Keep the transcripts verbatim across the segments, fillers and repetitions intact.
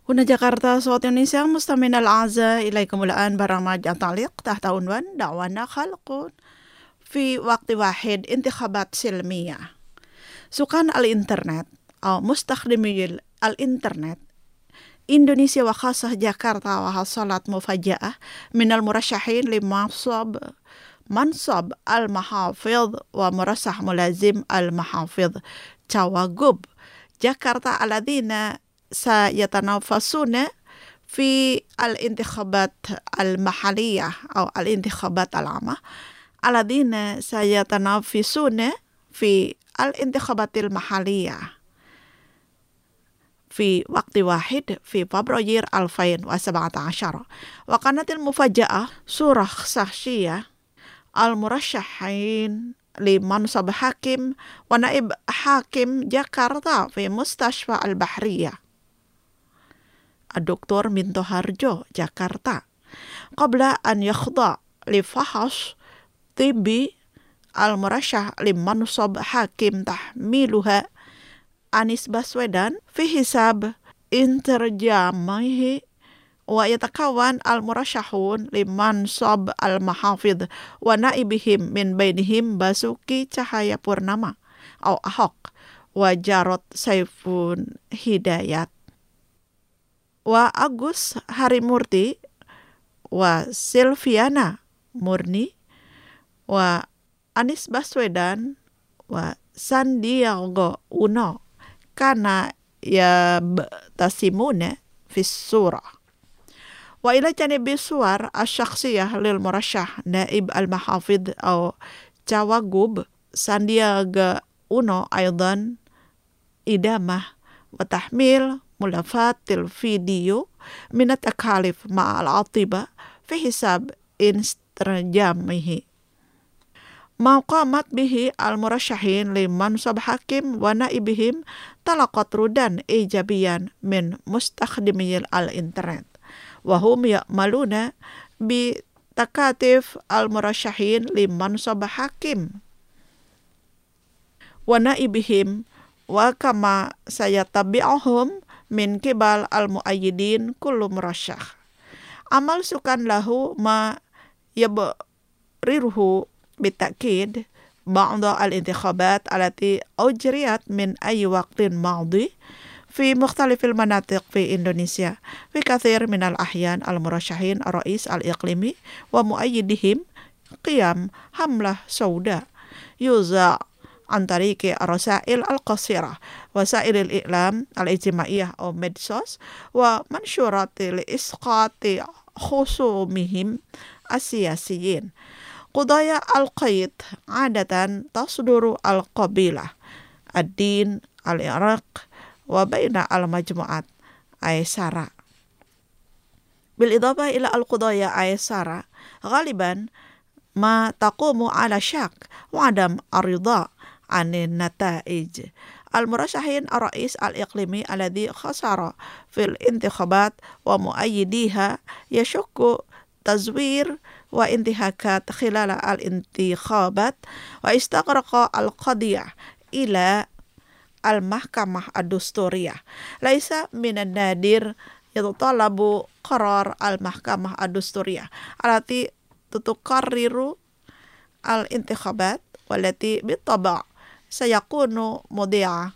هنا جاكرتا صوت النساء مستمعينا الأعزاء إليكم الآن برنامج تعليق تحت عنوان دعوانا خلق في وقت واحد انتخابات سلمية. سكان الإنترنت أو مستخدمي الإنترنت إندونيسيا وخاصة جاكرتا وحصلت مفاجأة من المرشحين لمنصب منصب المحافظ ومرشح ملازم المحافظ cawagup جاكرتا الذين سيتنافسون في الانتخابات المحلية أو الانتخابات العامة الذين سيتنافسون في الانتخابات المحلية في وقت واحد في فبراير ألفين وسبعة عشر. وكانت المفاجأة صورة شخصية المرشحين لمنصب حاكم ونائب حاكم جاكرتا في مستشفى البحرية الدكتور منتو هارجو جاكرتا قبل أن يخضع لفحص طبي. المرشح لمنصب حاكم تحميلها أنيس باسويدان في حساب انترجامه ويتكون المرشحون لمنصب المحافظ ونائبهم من بينهم بasuki Cahayapurnama أو أحوك وجارod Saiful Hidayat وأغوس Harimurti وسيلفيانا Murni وأنيس باسويدان وساندياغو Uno كان يبتسمون في الصورة. وإلى جانب الصور الشخصية للمرشح نائب المحافظ أو cawagup ساندياغو Uno أيضا إدامة وتحميل ملفات الفيديو من التكاليف مع العاطبة في حساب انستغرامه. ما قامت به المرشحين لمنصب حاكم ونائبهم تلقت ردا إيجابيا من مستخدمي الإنترنت وهم يأملون بتكاتف المرشحين لمنصب حاكم ونائبهم وكما سيتبعهم من قبل المؤيدين كل مرشح. عمل سكان له ما يبرره بالتأكيد بعض الانتخابات التي أجريت من أي وقت ماضي في مختلف المناطق في إندونيسيا. في كثير من الأحيان المرشحين الرئيس الإقليمي ومؤيدهم قيام حملة سوداء يذاع عن طريق الرسائل القصيرة وسائل الإعلام الاجتماعية أو ميدسوس ومنشورات لإسقاط خصومهم السياسيين. قضايا القيد عادة تصدر القبيلة الدين العرق وبين المجموعات أيسارة. بالإضافة إلى القضايا أيسارة غالبا ما تقوم على شك وعدم الرضا عن النتائج. المرشحين الرئيس الإقليمي الذي خسر في الانتخابات ومؤيديها يشك تزوير وانتهاكات خلال الانتخابات واستغرق القضية إلى المحكمة الدستورية. ليس من النادر يتطلب قرار المحكمة الدستورية التي تقرر الانتخابات والتي بالطبع سيكون مضيعة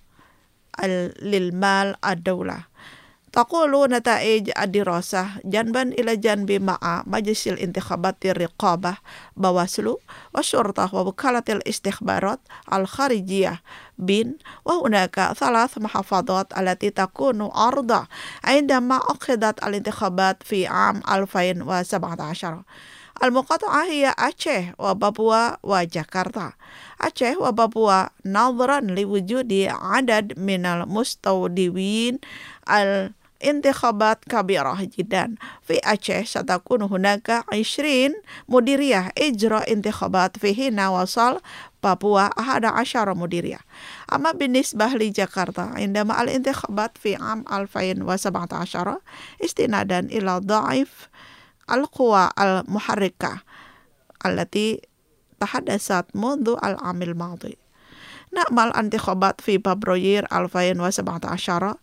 للمال الدولة. تقول نتائج الدراسة جنبا إلى جنب مع مجلس الانتخابات الرقابة بواسلو والشرطة ووكالة الاستخبارات الخارجية بين وهناك ثلاث محافظات التي تكون عرضة عندما عقدت الانتخابات في عام ألفين وسبعة عشر. المقاطعة هي أتشه وبابوا وجاكرتا. أتشه وبابوا نظرا لوجود عدد من المستودعين الانتخابات كبيرة جدا. في أتشه ستكون هناك عشرين مديرية إجراء انتخابات في حين وصل بابوا أحد عشر مديرية. أما بالنسبة لجاكرتا عندما الانتخابات في عام ألفين وسبعة عشر استنادا إلى ضعف القوى المحركة التي تحدثت منذ العام الماضي. نأمل انتخابات في فبراير ألفين وسبعة عشر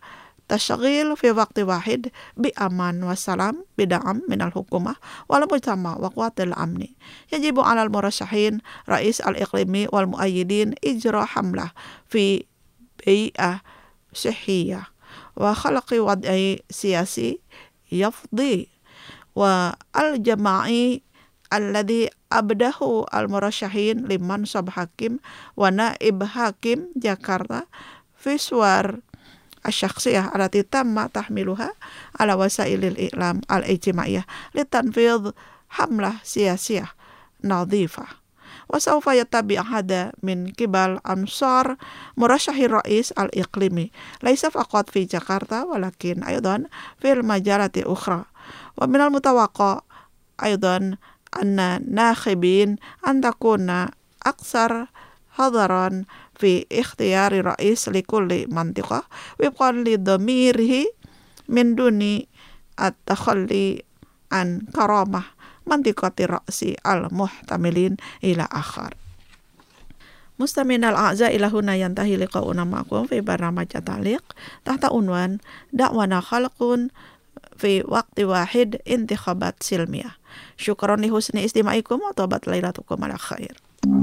tashghil fi waqti wahid bi aman wa salam bid'am min al-hukumah wal mujtama wa quwatil amni. Yajibu 'ala al-murasyahin rais al-iqlimi wal muayyidin ijra hamlah fi bai'ah sihhiyah wa khalaqi wad'i siyasi yafdi wa al-jama'i alladhi abdahu al-murasyahin liman sab hakim wa naib hakim Jakarta fi suwar asyakhsiyah allati tamma tahmiluha ala wasailil i'lam al-ijtimaiyah litanfidh hamlah siyasiyah nadhifah. Wa sawfa yattabi' hada min kibal ansar murasyahi rais al-iqlimi laisa faqat fi Jakarta walakin aydan fil majalati ukhra. Wa minal mutawaqqa aydan anna nakhibin an takuna aksar hadaran fi ikhtiyari rais li kulli mantiqah wifqan li dhamirihi min duni at-takhalli an karamah mantiqati ra'si al-muhtamilin ila akhar. Mustamin al-a'za ila huna yantahi liqa'una ma'akum fi barnamaj At-Ta'liq tahta unwan da'wana khalqun fi waqti wahid intikhabat silmiyah. Syukran li husni istima'ikum wa tabat lailatukum ala khair.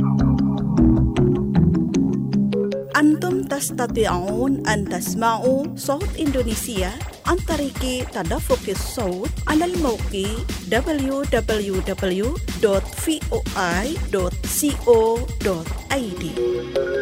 Antum tastati'un an tasma'u Sawt Indonesia an tariki tadaffuqis sawt 'ala al-mawqi w w w dot v o i dot co dot i d.